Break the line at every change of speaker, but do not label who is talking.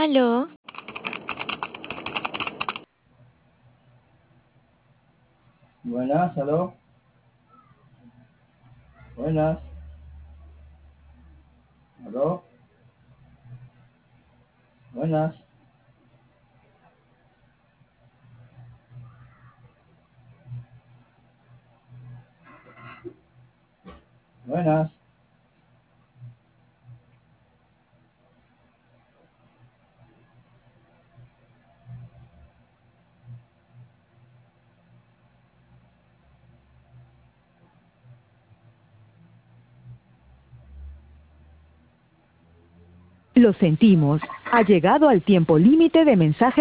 Aló,
Buenas, aló. Buenas, aló. Buenas, buenas.
Lo sentimos. Ha llegado al tiempo límite de mensajes